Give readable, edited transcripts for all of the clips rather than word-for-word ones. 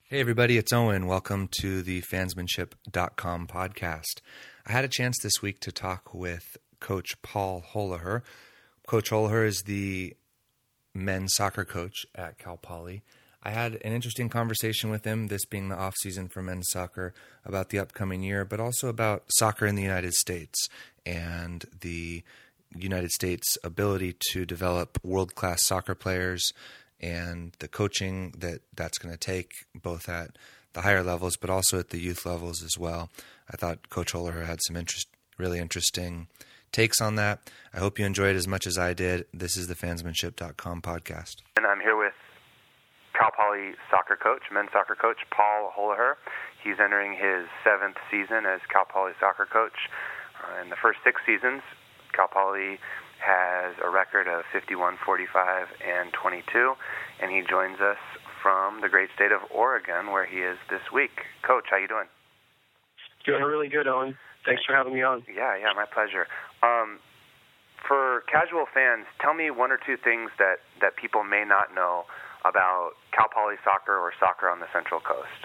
Hey everybody, it's Owen. Welcome to the fansmanship.com podcast. I had a chance this week to talk with Coach Paul Holaher. Coach Holaher is the men's soccer coach at Cal Poly. I had an interesting conversation with him, this being the off season for men's soccer, about the upcoming year, but also about soccer in the United States and the United States' ability to develop world-class soccer players and the coaching that's going to take both at the higher levels but also at the youth levels as well. I thought Coach Holaher had some really interesting takes on that. I hope you enjoyed as much as I did. This is the fansmanship.com podcast. And I'm here with Cal Poly soccer coach, men's soccer coach, Paul Holaher. He's entering his 7th season as Cal Poly soccer coach. In the first 6 seasons, Cal Poly has a record of 51, 45, and 22, and he joins us from the great state of Oregon, where he is this week. Coach, how you doing? Doing really good, Owen. Thanks for having me on. Yeah, my pleasure. For casual fans, tell me 1 or 2 things that people may not know about Cal Poly soccer or soccer on the Central Coast.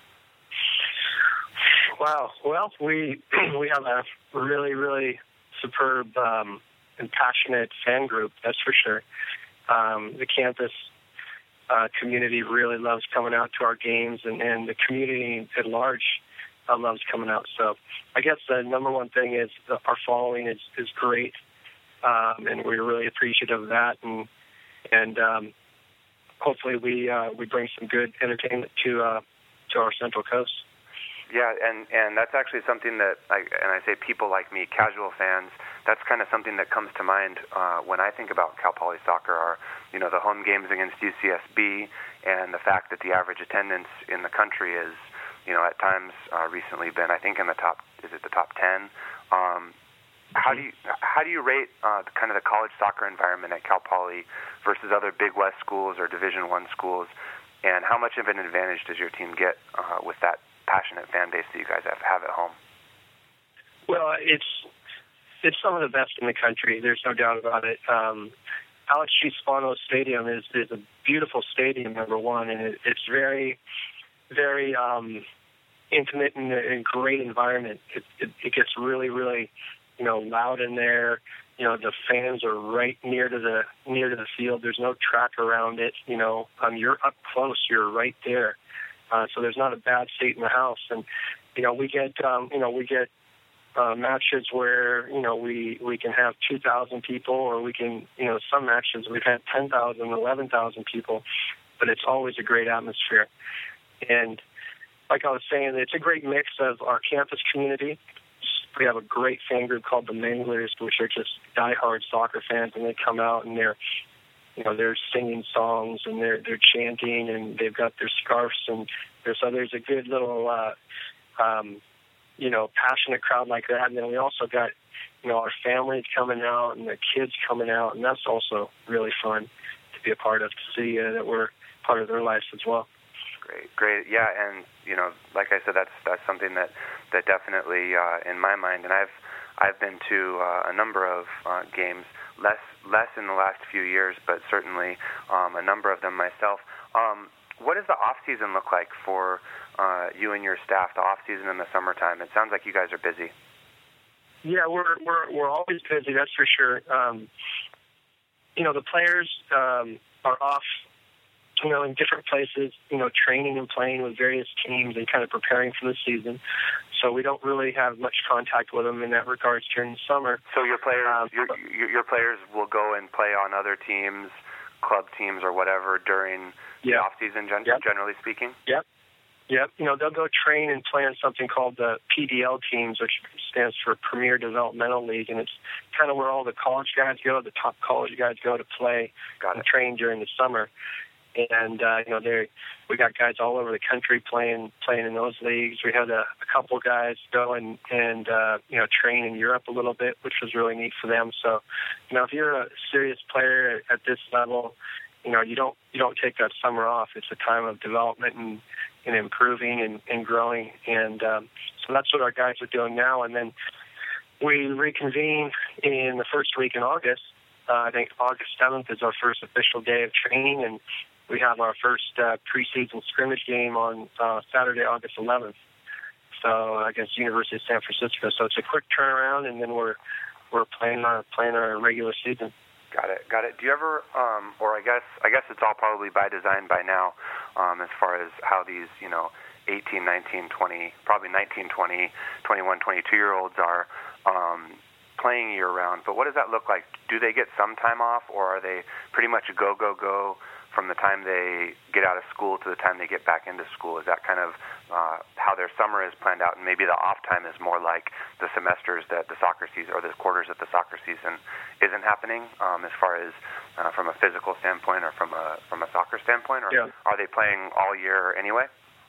Wow. Well, we have a really, really superb and passionate fan group, that's for sure. The campus community really loves coming out to our games, and the community at large loves coming out. So I guess the number one thing is our following is great, and we're really appreciative of that, and hopefully we bring some good entertainment to our Central Coast. Yeah, and that's actually something that, I say people like me, casual fans, that's kind of something that comes to mind when I think about Cal Poly soccer are, the home games against UCSB and the fact that the average attendance in the country is, at times recently been, I think, in the top 10? How do you rate kind of the college soccer environment at Cal Poly versus other Big West schools or Division I schools, and how much of an advantage does your team get with that passionate fan base that you guys have at home? Well, it's some of the best in the country. There's no doubt about it. Alex G. Spano Stadium is a beautiful stadium, number one, and it's very, very intimate and a great environment. It gets really, really, loud in there. The fans are right near to the field. There's no track around it. You're up close. You're right there. So there's not a bad seat in the house, and we get matches where we can have 2,000 people, or we can some matches we've had 10,000, 11,000 people, but it's always a great atmosphere. And like I was saying, it's a great mix of our campus community. We have a great fan group called the Manglers, which are just diehard soccer fans, and they come out and they're singing songs and they're chanting, and they've got their scarves, and there's a good little passionate crowd like that. And then we also got our families coming out and the kids coming out, and that's also really fun to be a part of, to see that we're part of their lives as well. Great, yeah, and like I said, that's something that definitely in my mind, and I've been to a number of games. Less in the last few years, but certainly a number of them myself. What does the off season look like for you and your staff? The off season in the summertime. It sounds like you guys are busy. Yeah, we're always busy. That's for sure. The players are off, in different places. Training and playing with various teams and kind of preparing for the season. So we don't really have much contact with them in that regards during the summer. So your players, your players will go and play on other teams, club teams or whatever during the off season, generally speaking. Yep. They'll go train and play on something called the PDL teams, which stands for Premier Developmental League, and it's kind of where all the college guys go, the top college guys go to play and train during the summer. And we got guys all over the country playing in those leagues. We had a couple guys go and train in Europe a little bit, which was really neat for them. So, if you're a serious player at this level, you don't take that summer off. It's a time of development and improving and growing. And so that's what our guys are doing now. And then we reconvene in the first week in August. I think August 7th is our first official day of training, and we have our first preseason scrimmage game on Saturday, August 11th. So against University of San Francisco. So it's a quick turnaround, and then we're playing our regular season. Got it. Do you ever, or I guess it's all probably by design by now, as far as how these 18, 19, 20, probably 19, 20, 21, 22-year-olds are playing year-round. But what does that look like? Do they get some time off, or are they pretty much a go from the time they get out of school to the time they get back into school? Is that kind of how their summer is planned out, and maybe the off time is more like the semesters that the soccer season, or the quarters that the soccer season isn't happening, as far as from a physical standpoint or from a soccer standpoint, or are they playing all year anyway?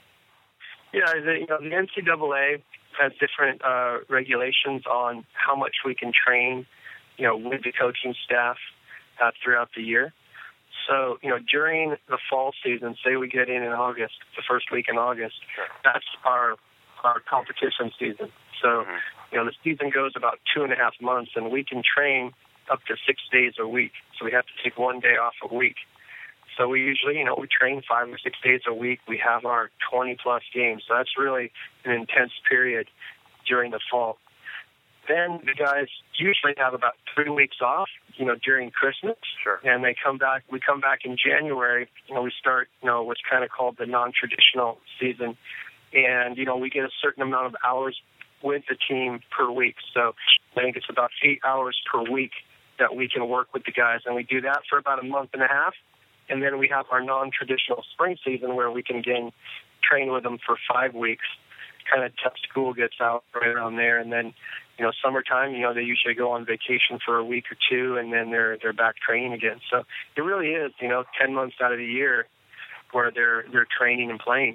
Yeah, the NCAA has different regulations on how much we can train, with the coaching staff throughout the year. So, during the fall season, say we get in August, the first week in August, that's our competition season. So, the season goes about 2.5 months, and we can train up to 6 days a week. So we have to take 1 day off a week. So we usually, we train 5 or 6 days a week. We have our 20-plus games. So that's really an intense period during the fall. Then the guys usually have about 3 weeks off, during Christmas. Sure. And they come back. We come back in January. We start, what's kind of called the non-traditional season. And, we get a certain amount of hours with the team per week. So I think it's about 8 hours per week that we can work with the guys. And we do that for about a month and a half. And then we have our non-traditional spring season where we can, again, train with them for 5 weeks, kind of till school gets out right around there. And then, summertime, they usually go on vacation for a week or two, and then they're back training again. So it really is, 10 months out of the year where they're training and playing,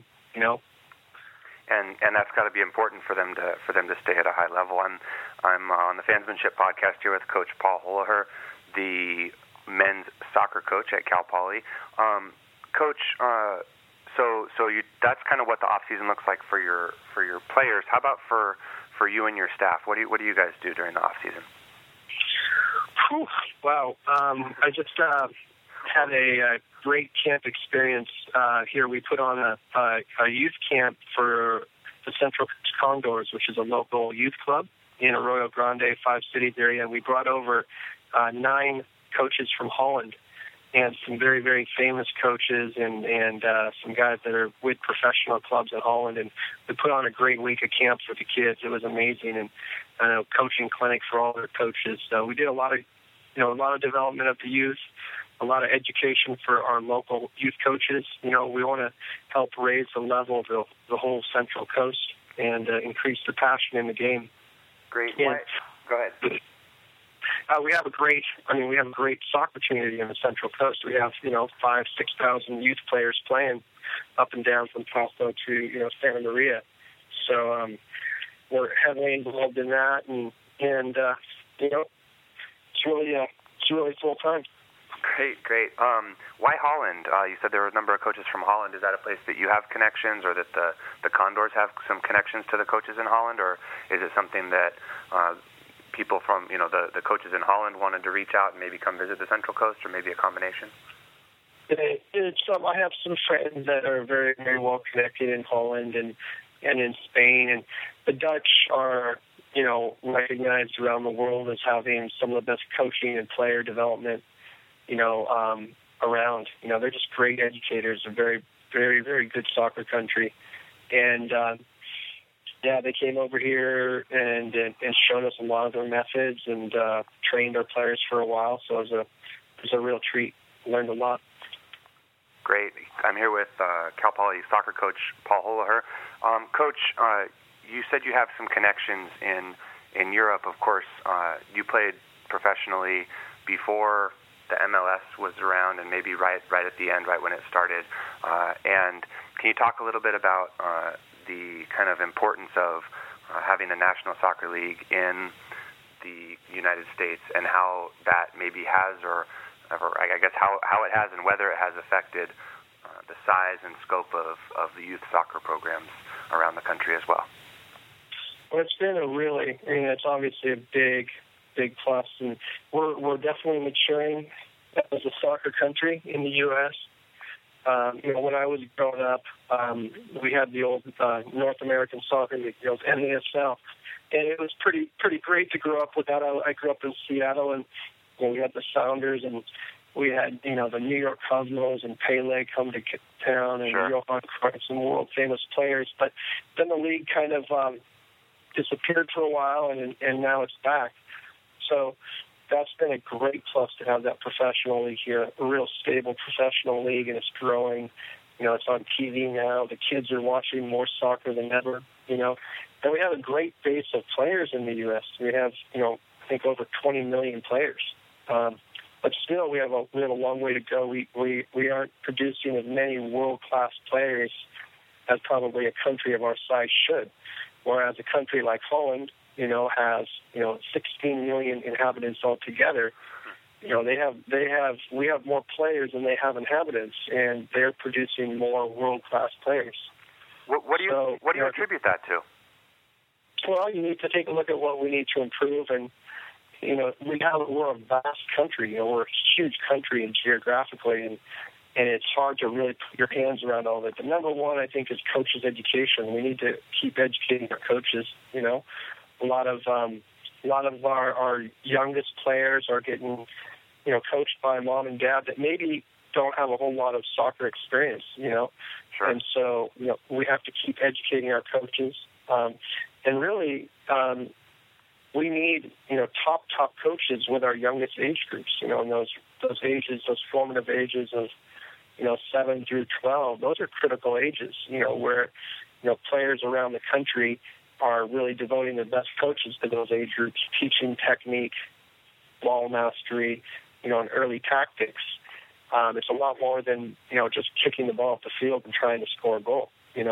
And that's got to be important for them to stay at a high level. I'm on the Fansmanship podcast here with Coach Paul Holaher, the men's soccer coach at Cal Poly. Coach, so that's kind of what the off season looks like for your players. How about for you and your staff? What do you guys do during the off season? Wow, I just had a great camp experience here. We put on a youth camp for the Central Coast Condors, which is a local youth club in Arroyo Grande, 5 Cities area. And we brought over 9 coaches from Holland and some very, very famous coaches and some guys that are with professional clubs in Holland. And we put on a great week of camp for the kids. It was amazing, and coaching clinic for all their coaches. So we did a lot of development of the youth, a lot of education for our local youth coaches. We want to help raise the level of the whole Central Coast and increase the passion in the game. Great. Go ahead. We have a great soccer community in the Central Coast. We have 5,000-6,000 youth players playing up and down from Paso to Santa Maria. So we're heavily involved in that, and it's really full time. Great. Why Holland? You said there were a number of coaches from Holland. Is that a place that you have connections, or that the Condors have some connections to the coaches in Holland, or is it something that people from the coaches in Holland wanted to reach out and maybe come visit the Central Coast, or maybe a combination? I have some friends that are very, very well connected in Holland and in Spain, and the Dutch are recognized around the world as having some of the best coaching and player development around. They're just great educators, a very, very, very good soccer country, and they came over here and showed us a lot of their methods and trained our players for a while. So it was a real treat. Learned a lot. Great. I'm here with Cal Poly soccer coach Paul Holaher. Coach, you said you have some connections in Europe. Of course, you played professionally before the MLS was around, and maybe right at the end, right when it started. And can you talk a little bit about the kind of importance of having a National Soccer League in the United States, and how that maybe has, or I guess how it has, and whether it has affected the size and scope of the youth soccer programs around the country as well? Well, it's been it's obviously a big plus, and we're definitely maturing as a soccer country in the U.S. When I was growing up, we had the old North American Soccer League, the old NASL, and it was pretty great to grow up with that. I grew up in Seattle, and we had the Sounders, and we had the New York Cosmos and Pele come to town, and Sure. Johan Cruyff, some world famous players. But then the league kind of disappeared for a while, and now it's back. So that's been a great plus to have that professional league here, a real stable professional league, and it's growing. It's on TV now. The kids are watching more soccer than ever, And we have a great base of players in the U.S. We have, I think over 20 million players. But still, we have a long way to go. We aren't producing as many world-class players as probably a country of our size should. Whereas a country like Holland, has 16 million inhabitants altogether. We have more players than they have inhabitants, and they're producing more world-class players. What do you attribute that to? Well, you need to take a look at what we need to improve, and we're a vast country. We're a huge country and geographically, and it's hard to really put your hands around all of it. But number one, I think, is coaches' education. We need to keep educating our coaches. A lot of our youngest players are getting, coached by mom and dad that maybe don't have a whole lot of soccer experience. Sure. And so we have to keep educating our coaches, and really. We need, top coaches with our youngest age groups, in those ages, those formative ages of, 7 through 12. Those are critical ages, where, players around the country are really devoting their best coaches to those age groups, teaching technique, ball mastery, and early tactics. It's a lot more than, just kicking the ball up the field and trying to score a goal,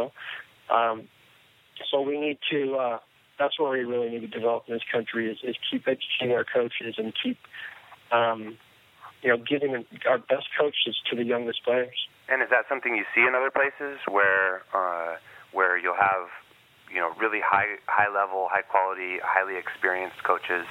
So we need to... that's what we really need to develop in this country is keep educating our coaches and keep, giving our best coaches to the youngest players. And is that something you see in other places where you'll have, really high level, high quality, highly experienced coaches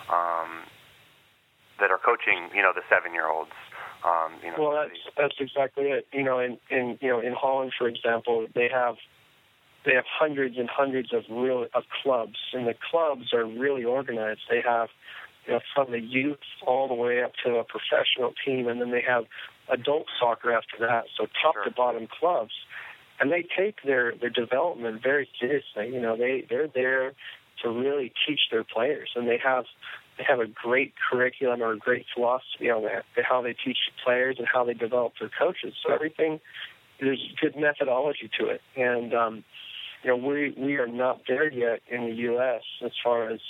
that are coaching, the 7-year-olds? Well, that's exactly it. In Holland, for example, they have hundreds and hundreds of clubs, and the clubs are really organized. They have, from the youth all the way up to a professional team, and then they have adult soccer after that. So top Sure. to bottom clubs, and they take their development very seriously. They're there to really teach their players, and they have a great curriculum or a great philosophy on that, how they teach players and how they develop their coaches. So everything, there's good methodology to it, and we are not there yet in the U.S. as far as,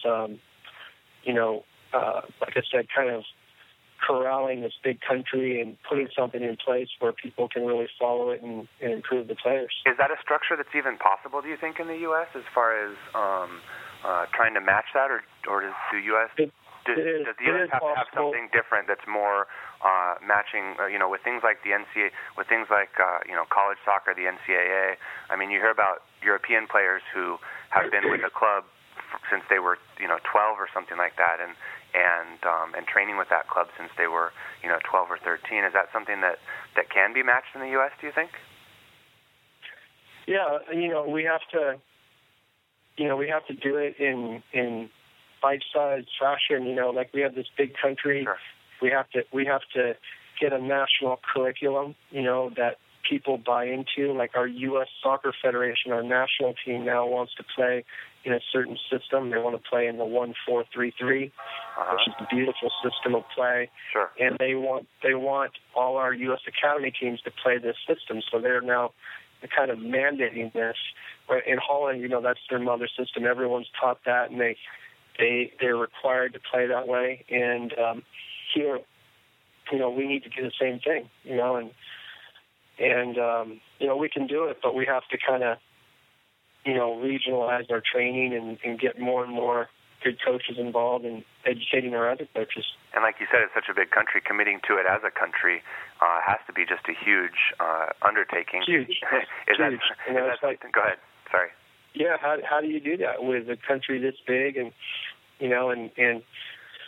like I said, kind of corralling this big country and putting something in place where people can really follow it and improve the players. Is that a structure that's even possible, do you think, in the U.S. as far as trying to match that, or does the U.S. Does the U.S. have something different that's more matching, with things like the NCAA, with things like, college soccer, the NCAA? I mean, you hear about European players who have been with a club since they were, 12 or something like that, and training with that club since they were, 12 or 13. Is that something that can be matched in the U.S., do you think? Yeah, we have to do it in bite-sized fashion. Like we have this big country. Sure. We have to get a national curriculum, that people buy into. Like our U.S. Soccer Federation, our national team now wants to play in a certain system. They want to play in the 1-4-3-3, which is a beautiful system of play. Sure. And they want all our U.S. academy teams to play this system. So they're now kind of mandating this. In Holland, that's their mother system. Everyone's taught that, and they're required to play that way. And here, we need to do the same thing, and we can do it, but we have to kind of, regionalize our training and get more and more good coaches involved in educating our other coaches. And like you said, it's such a big country. Committing to it as a country has to be just a huge undertaking. Huge. Huge. Go ahead. Sorry. Yeah. How do you do that with a country this big and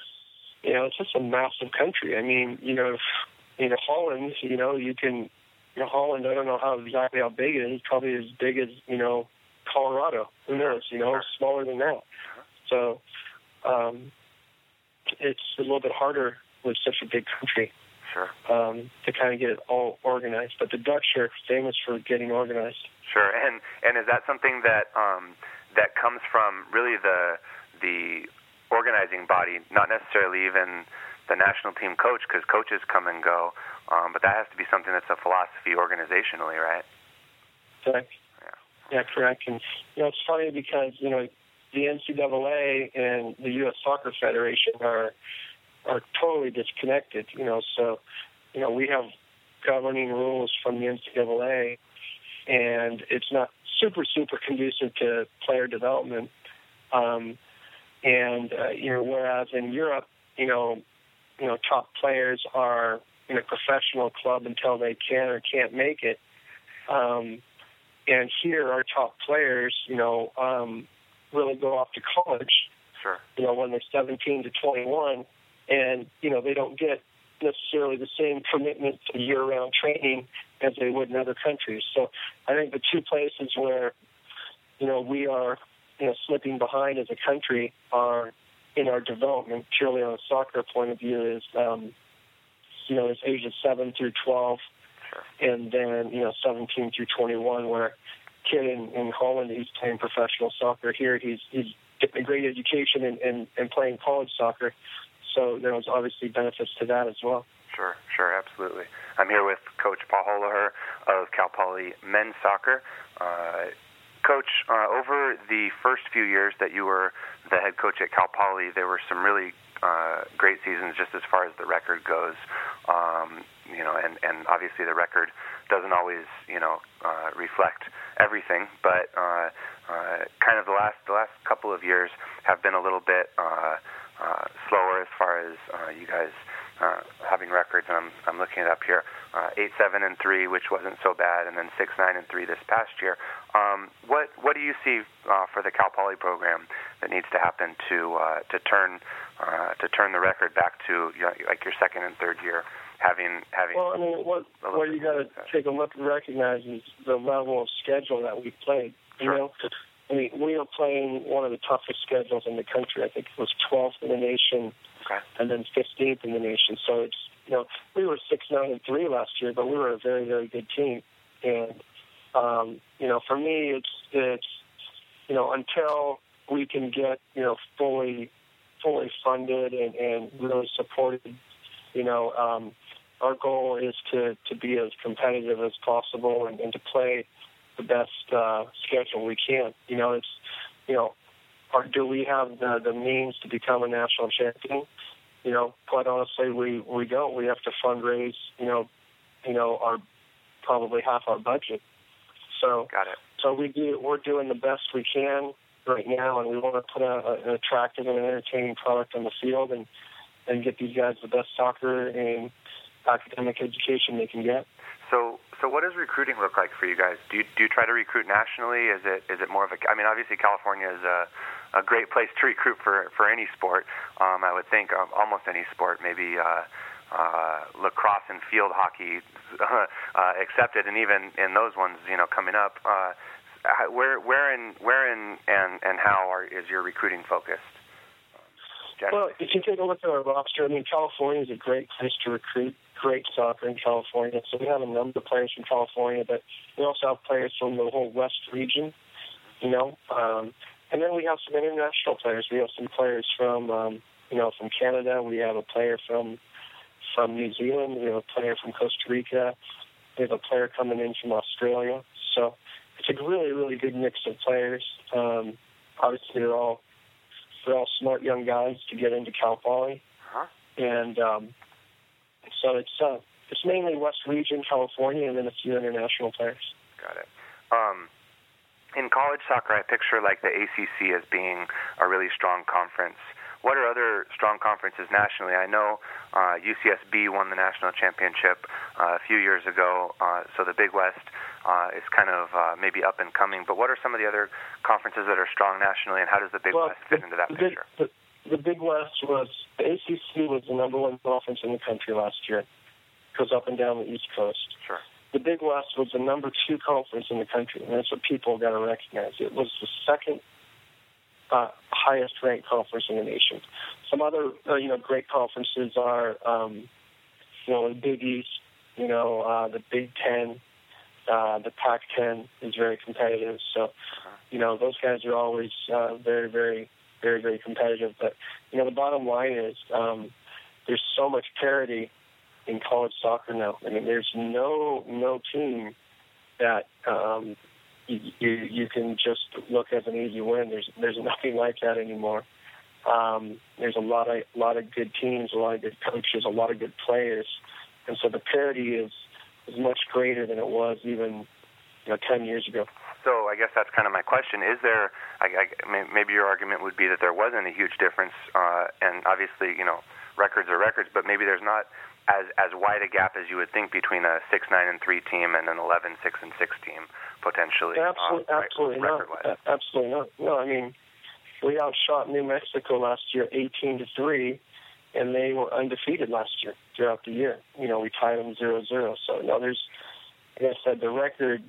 it's just a massive country. I mean, in Holland, you can Holland, I don't know exactly how big it is. It's probably as big as, Colorado. Who knows? Smaller than that. So it's a little bit harder with such a big country. Sure. To kind of get it all organized. But the Dutch are famous for getting organized. Sure. And is that something that that comes from really the organizing body, not necessarily even the national team coach, because coaches come and go, but that has to be something that's a philosophy organizationally, right? Correct. Yeah, correct. And it's funny because the NCAA and the U.S. Soccer Federation are totally disconnected. So we have governing rules from the NCAA, and it's not super conducive to player development. Whereas in Europe, top players are in a professional club until they can or can't make it. And here, our top players, really go off to college. Sure. When they're 17 to 21, and they don't get necessarily the same commitment to year-round training as they would in other countries. So I think the two places where we are slipping behind as a country are in our development, purely on a soccer point of view, is is ages 7 through 12, and then 17 through 21, where kid in Holland, he's playing professional soccer. Here he's getting a great education and playing college soccer. So there's obviously benefits to that as well. Sure, absolutely. I'm here with Coach Paul Holaher of Cal Poly men's soccer. Coach, over the first few years that you were the head coach at Cal Poly, there were some really great seasons just as far as the record goes. And obviously the record doesn't always, reflect everything, but kind of the last couple of years have been a little bit slower as far as you guys having records. I'm looking it up here. 8-7-3, which wasn't so bad, and then 6-9-3 this past year. What do you see for the Cal Poly program that needs to happen to turn the record back to like your second and third year? Having well, I mean, what you got to take a look and recognize is the level of schedule that we played. Sure. I mean, we are playing one of the toughest schedules in the country. I think it was 12th in the nation, and then 15th in the nation. So it's we were 6-9-3 last year, but we were a very, very good team. And for me, it's until we can get fully funded and really supported, our goal is to be as competitive as possible and to play the best schedule we can. Do we have the means to become a national champion? Quite honestly, we don't. We have to fundraise, our probably half our budget. So, got it. So we're doing the best we can right now, and we want to put an attractive and entertaining product on the field and get these guys the best soccer and academic education they can get. So what does recruiting look like for you guys? Do you try to recruit nationally? Is it more of a? I mean, obviously California is a great place to recruit for any sport. I would think almost any sport, maybe lacrosse and field hockey accepted, and even in those ones, coming up. Where and how is your recruiting focused? Well, if you take a look at our roster, I mean, California is a great place to recruit great soccer in California. So we have a number of players from California, but we also have players from the whole West region, and then we have some international players. We have some players from Canada. We have a player from New Zealand. We have a player from Costa Rica. We have a player coming in from Australia. So it's a really, really good mix of players. Obviously, they're all smart young guys to get into Cal Poly, and so it's mainly West Region, California, and then a few international players. Got it. In college soccer, I picture like the ACC as being a really strong conference. What are other strong conferences nationally? I know UCSB won the national championship a few years ago, so the Big West is kind of maybe up and coming. But what are some of the other conferences that are strong nationally, and how does the Big West fit into that picture? The Big West the ACC was the number one conference in the country last year. It goes up and down the East Coast. Sure. the Big West was the number 2 conference in the country, and that's what people got to recognize. It was the second highest ranked conference in the nation. Some other great conferences are the Big East, the Big Ten, the Pac-10 is very competitive. So those guys are always very, very, very, very competitive. But the bottom line is there's so much parity in college soccer now. I mean, there's no team that you can just look as an easy win. There's nothing like that anymore. There's a lot of good teams, a lot of good coaches, a lot of good players, and so the parity is much greater than it was even 10 years ago. So I guess that's kind of my question. Is there? Maybe your argument would be that there wasn't a huge difference, and obviously records are records, but maybe there's not as wide a gap as you would think between a 6-9-3 team and an 11-6-6 team potentially. Absolutely not. Absolutely not. No, I mean, we outshot New Mexico last year 18-3, and they were undefeated last year throughout the year. We tied them 0-0. So there's, like I said, the records.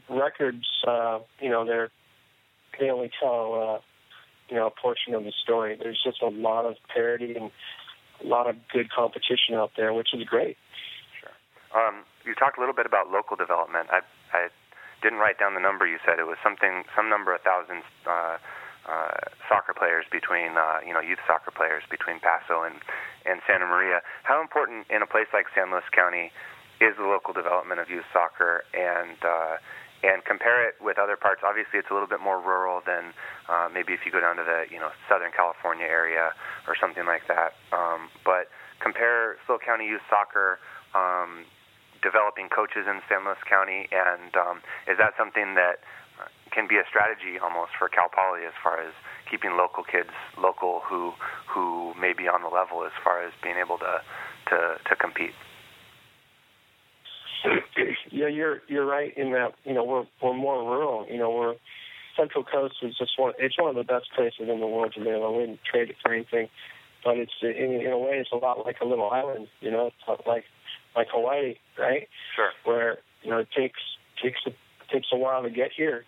They only tell a portion of the story. There's just a lot of parity and a lot of good competition out there, which is great. Sure. You talked a little bit about local development. I didn't write down the number you said. It was some number of thousands soccer players between, youth soccer players between Paso and Santa Maria. How important in a place like San Luis County is the local development of youth soccer, and compare it with other parts? Obviously, it's a little bit more rural than maybe if you go down to the Southern California area or something like that. But compare SLO County youth soccer, developing coaches in San Luis County, and is that something that can be a strategy almost for Cal Poly as far as keeping local kids local who may be on the level as far as being able to compete? Yeah, you're right in that we're more rural. We're Central Coast is just one of the best places in the world to live. I wouldn't trade it for anything, but it's in a way it's a lot like a little island. It's like Hawaii, right? Sure. Where it takes a while to get here.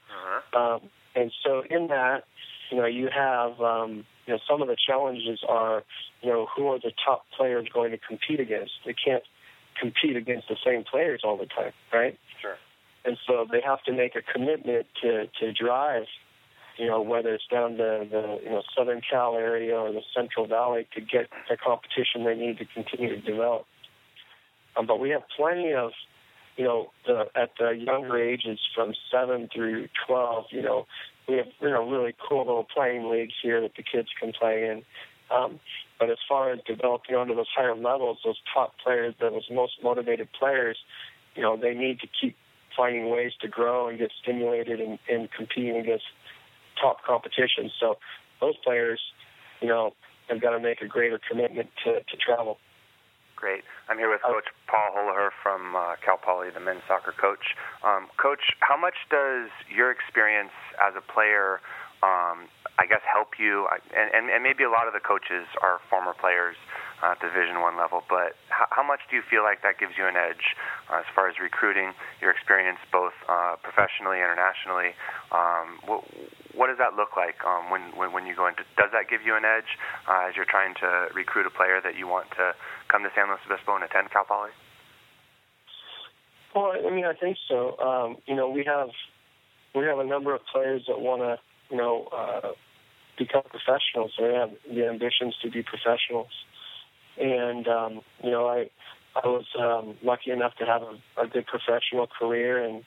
And so in that you have some of the challenges are who are the top players going to compete against? They can't compete against the same players all the time, right? Sure. And so they have to make a commitment to drive, whether it's down to the Southern Cal area or the Central Valley to get the competition they need to continue to develop. But we have plenty of, at the younger ages from 7 through 12, we have really cool little playing leagues here that the kids can play in. But as far as developing onto those higher levels, those top players, those most motivated players, they need to keep finding ways to grow and get stimulated and competing against top competition. So those players, have got to make a greater commitment to travel. Great. I'm here with Coach Paul Holaher from Cal Poly, the men's soccer coach. Coach, how much does your experience as a player help you? And maybe a lot of the coaches are former players at Division I level, but how much do you feel like that gives you an edge as far as recruiting, your experience both professionally, internationally? What does that look like when you go into? Does that give you an edge as you're trying to recruit a player that you want to come to San Luis Obispo and attend Cal Poly? Well, I think so. We have a number of players that want to become professionals. They have the ambitions to be professionals. And, I was lucky enough to have a good professional career and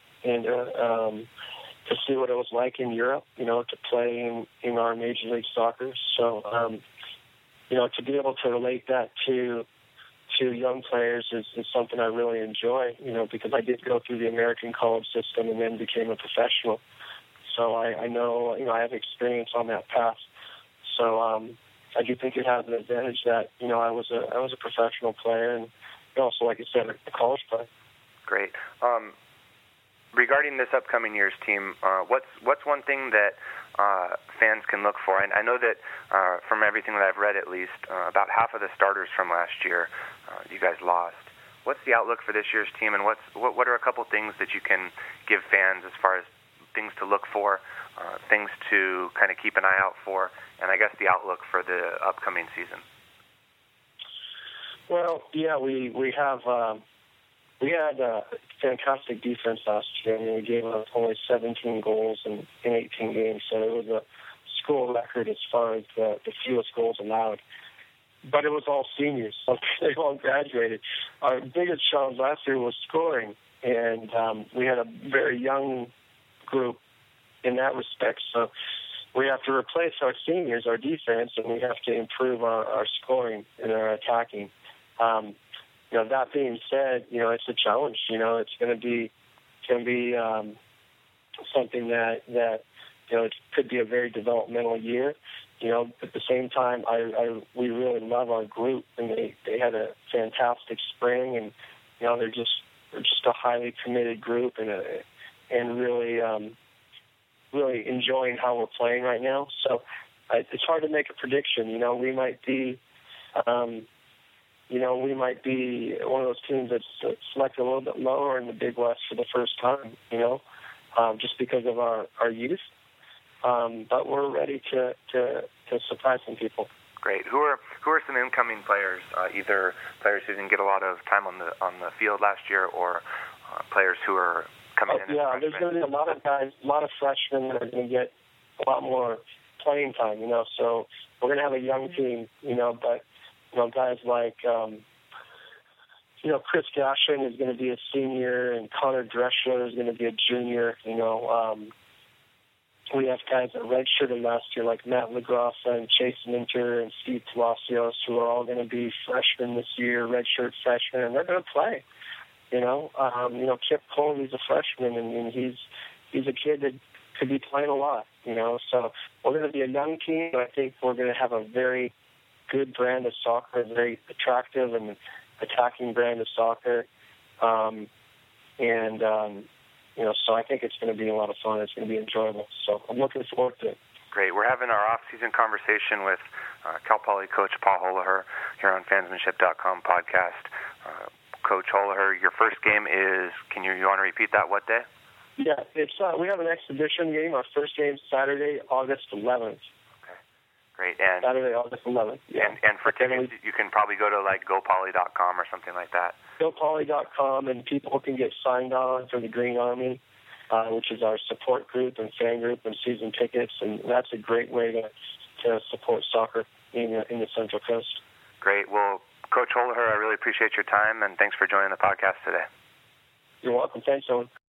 to see what it was like in Europe, to play in our Major League Soccer. So, to be able to relate that to young players is something I really enjoy, because I did go through the American college system and then became a professional. So I know, I have experience on that path. So I do think it has an advantage that, I was a professional player and also, like I said, a college player. Great. Regarding this upcoming year's team, what's one thing that fans can look for? And I know that from everything that I've read, at least, about half of the starters from last year, you guys lost. what's the outlook for this year's team, and what are a couple things that you can give fans as far as things to look for, things to kind of keep an eye out for, and I guess the outlook for the upcoming season? Well, yeah, we had a fantastic defense last year. I mean, we gave up only 17 goals in 18 games, so it was a school record as far as the fewest goals allowed. But it was all seniors, so they all graduated. Our biggest challenge last year was scoring, and we had a very young group in that respect. So we have to replace our seniors, our defense, and we have to improve our scoring and our attacking. That being said, it's a challenge. It's going to be something that it could be a very developmental year. At the same time, we really love our group, and they had a fantastic spring, and they're just a highly committed group, and really enjoying how we're playing right now. So it's hard to make a prediction. We might be. We might be one of those teams that's selected a little bit lower in the Big West for the first time, just because of our youth. But we're ready to surprise some people. Great. Who are some incoming players? Either players who didn't get a lot of time on the field last year, or players who are coming in. Yeah, there's going to be a lot of guys, a lot of freshmen that are going to get a lot more playing time. So we're going to have a young team. But guys like Chris Gashing is going to be a senior, and Connor Dreschler is going to be a junior. We have guys that redshirted last year, like Matt LaGrassa and Chase Minter and Steve Palacios, who are all going to be freshmen this year, redshirt freshmen, and they're going to play. Kip Coley's a freshman, and he's a kid that could be playing a lot. So we're going to be a young team, but I think we're going to have a very good brand of soccer, a very attractive and attacking brand of soccer. So I think it's going to be a lot of fun. It's going to be enjoyable. So I'm looking forward to it. Great. We're having our off-season conversation with Cal Poly coach Paul Holaher here on Fansmanship.com podcast. Coach Holaher, your first game is, you want to repeat that, what day? Yeah, it's we have an exhibition game. Our first game is Saturday, August 11th. Great. And Saturday, August 11th. Yeah. And for tickets, you can probably go to GoPoly.com or something like that. GoPoly.com, and people can get signed on for the Green Army, which is our support group and fan group and season tickets, and that's a great way to support soccer in the Central Coast. Great. Well, Coach Holaher, I really appreciate your time, and thanks for joining the podcast today. You're welcome. Thanks, Owen.